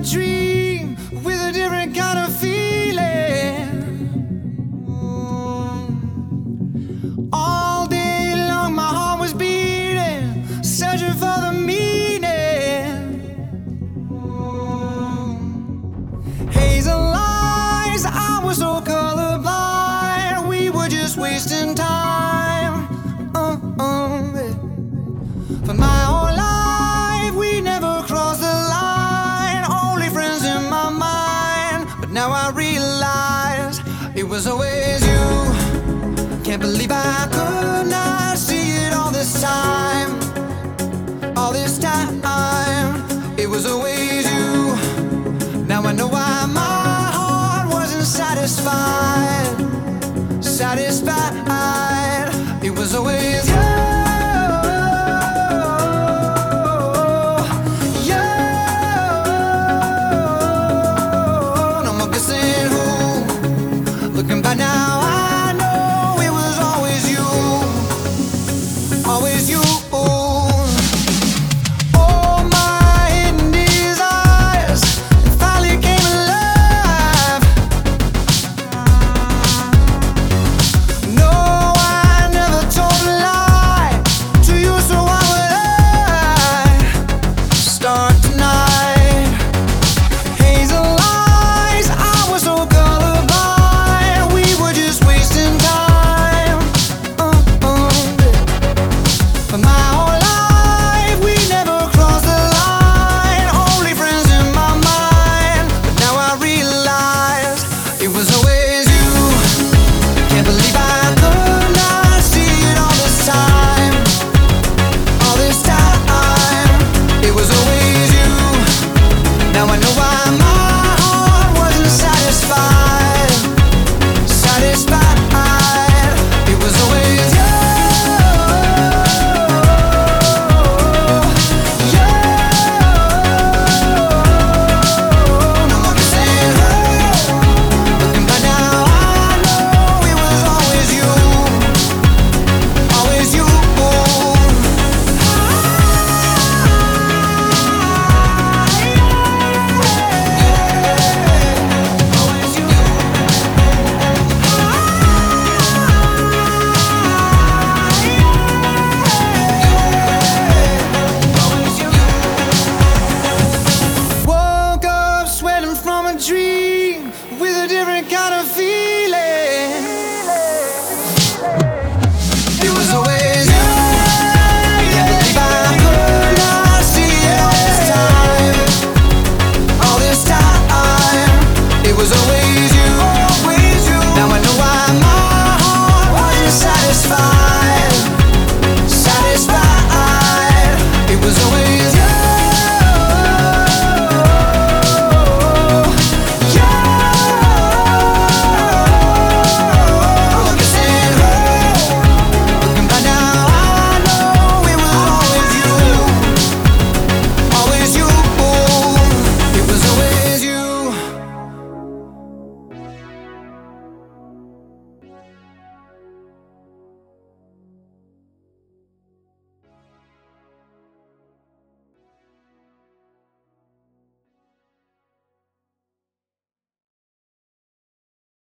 dream with a different kind of feeling. All day long my heart was beating, searching for the meaning. Hazel lies, I was so colorblind. We were just wasting time. For my whole life we never crossed the line. Only friends in my mind. But now I realize it was always you. Can't believe I could not see it all this time. All this time. It was always you. Now I know why my heart wasn't satisfied. Satisfied.